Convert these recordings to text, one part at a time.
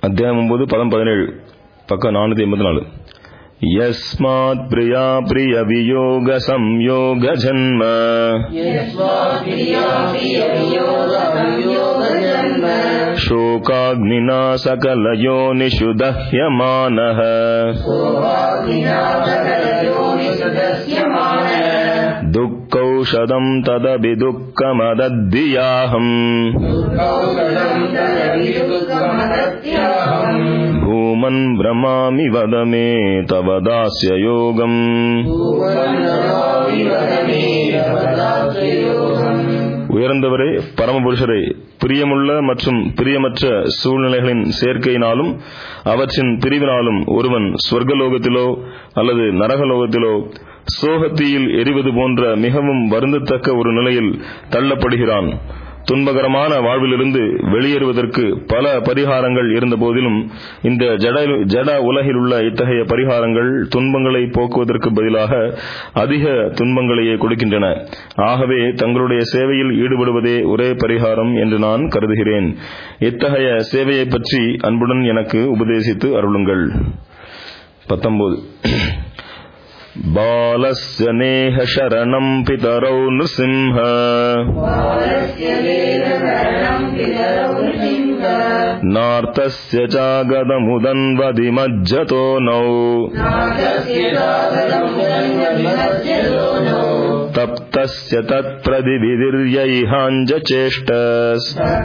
அத்தியாயம் 9 பதம் 17 பக்கம் 484. யஸ்மாத் பிரியா பிரிய வியோக சம்யோக ஜன்ம சோகாக்னினா சகலயோனிஷு தஹ்யமானஹ துக்கௌஷதம் ததபி துக்கமதத்யாஹம் பூமன் பிரமாமி வதமே தவதாஸ்ய யோகம். உயர்ந்தவரே, பரமபுருஷரே, பிரியமுள்ள மற்றும் பிரியமற்ற சூழ்நிலைகளின் சேர்க்கையினாலும் அவற்றின் பிரிவினாலும் ஒருவன் சொர்க்கலோகத்திலோ அல்லது நரகலோகத்திலோ சோகத்தீயில் எரிவது போன்ற மிகவும் வருந்தத்தக்க ஒரு நிலையில் தள்ளப்படுகிறான். துன்பகரமான வாழ்விலிருந்து வெளியேறுவதற்கு பல பரிகாரங்கள் இருந்த போதிலும் இந்த ஜட உலகில் உள்ள இத்தகைய பரிகாரங்கள் துன்பங்களை போக்குவதற்கு பதிலாக அதிக துன்பங்களையே கொடுக்கின்றன. ஆகவே தங்களுடைய சேவையில் ஈடுபடுவதே ஒரே பரிகாரம் என்று நான் கருதுகிறேன். இத்தகைய சேவையை பற்றி அன்புடன் எனக்கு உபதேசித்து அருளுங்கள். 19. பாலஸ்ய நேஹ சரணம் பிதரௌ நிருசிம்ஹ நார்த்தஸ்ய சாகதமுதன்வதி மஜ்ஜதோ நௌ தப்தஸ்ய தத் பிரதிவிதிர்யைஹாஞ்ச சேஷ்டஸ்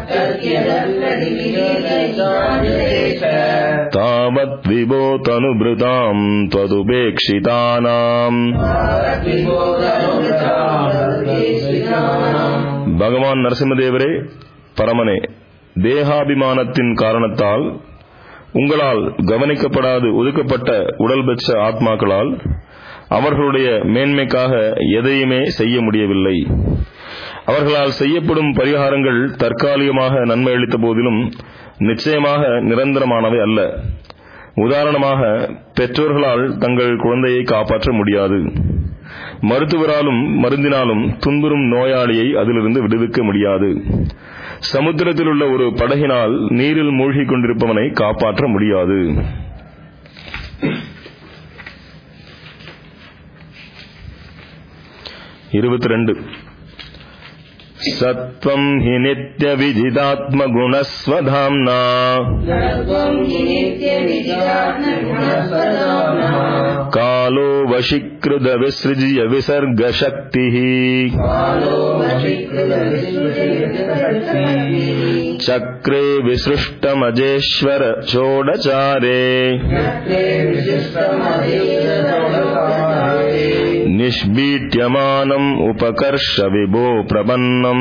தாவத் விபோ தனுப்ருதாம் த்வதுபேக்ஷிதானாம். பகவான் நரசிம்மதேவரே, பரமனே, தேகாபிமானத்தின் காரணத்தால் உங்களால் கவனிக்கப்படாது ஒதுக்கப்பட்ட உடல் பெற்ற ஆத்மாக்களால் அவர்களுடைய மேன்மைக்காக எதையுமே செய்ய முடியவில்லை. அவர்களால் செய்யப்படும் பரிகாரங்கள் தற்காலிகமாக நன்மை அளித்த போதிலும் நிச்சயமாக நிரந்தரமானவை அல்ல. உதாரணமாக, பெற்றோர்களால் தங்கள் குழந்தையை காப்பாற்ற முடியாது. மருத்துவராலும் மருந்தினாலும் துன்புறும் நோயாளியை அதிலிருந்து விடுவிக்க முடியாது. சமுத்திரத்தில் உள்ள ஒரு படகினால் நீரில் மூழ்கிக் கொண்டிருப்பவனை காப்பாற்ற முடியாது. சத்வம் ஹி நித்ய விஜிதாத்ம குணஸ்வதாம்னா காலோ வஷீக்ருத விஸ்ருஜ்ய விசர்க சக்திஹி சக்ரே விசிருஷ்டமஜேஸ்வர சோடசாரே நிஷ்பீட்யமானம் உபகர்ஷ விபோ பிரபன்னம்.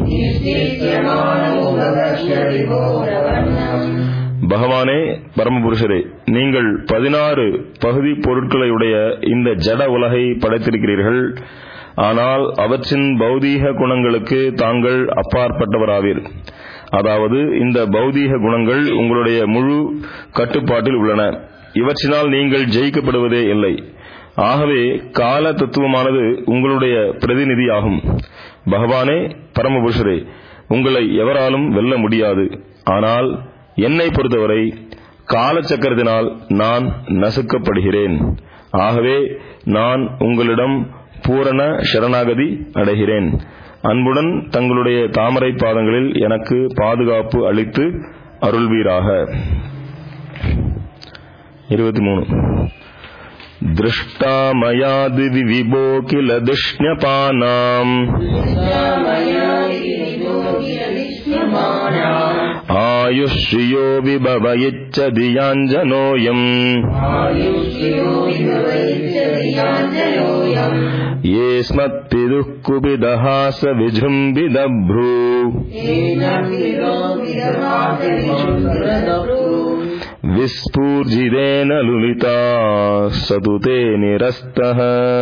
பகவானே, பரமபுருஷரே, நீங்கள் 16 பகுதி பொருட்களையுடைய இந்த ஜட உலகை படைத்திருக்கிறீர்கள். ஆனால் அவற்றின் பௌதீக குணங்களுக்கு தாங்கள் அப்பாற்பட்டவராவீர். அதாவது இந்த பௌதீக குணங்கள் உங்களுடைய முழு கட்டுப்பாட்டில் உள்ளன. இவற்றினால் நீங்கள் ஜெயிக்கப்படுவதே இல்லை. ஆகவே கால தத்துவமானது உங்களுடைய பிரதிநிதியாகும். பகவானே, பரமபுருஷரே, உங்களை எவராலும் வெல்ல முடியாது. ஆனால் என்னை பொறுத்தவரை காலச்சக்கரத்தினால் நான் நசுக்கப்படுகிறேன். ஆகவே நான் உங்களிடம் பூரண சரணாகதி அடைகிறேன். அன்புடன் தங்களுடைய தாமரை பாதங்களில் எனக்கு பாதுகாப்பு அளித்து அருள்வீராக. 23. திருஷ்டா மயா திவி விபோ கில திஷ்ஞபானாம் ஆயுஷ்யோ விபவ இச்சதி யாஞ்சனோயம் ஏஸ்மத்பிதுः குபிதஹாஸ விஜும்பிதப்ரூ விஸ்பூர்ஜிதேன லுலிதா சதுதே நிரஸ்தஹ.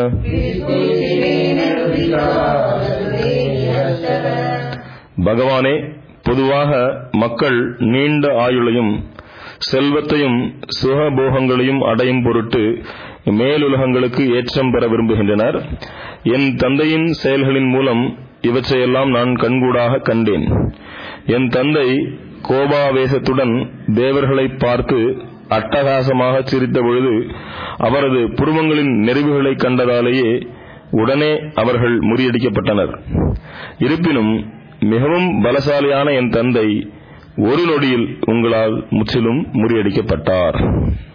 பகவானே, பொதுவாக மக்கள் நீண்ட ஆயுளையும் செல்வத்தையும் சுகபோகங்களையும் அடையும் பொருட்டு மேலுலகங்களுக்கு ஏற்றம் பெற விரும்புகின்றனர். என் தந்தையின் செயல்களின் மூலம் இவற்றையெல்லாம் நான் கண்கூடாக கண்டேன். என் தந்தை கோபாவேசத்துடன் தேவர்களை பார்த்து அட்டகாசமாக சிரித்த பொழுது அவரது புருவங்களின் நெறிவுகளை கண்டதாலேயே உடனே அவர்கள் முறியடிக்கப்பட்டனர். இருப்பினும் மிகவும் பலசாலியான என் தந்தை ஒரு நொடியில் உங்களால் முற்றிலும் முறியடிக்கப்பட்டார்.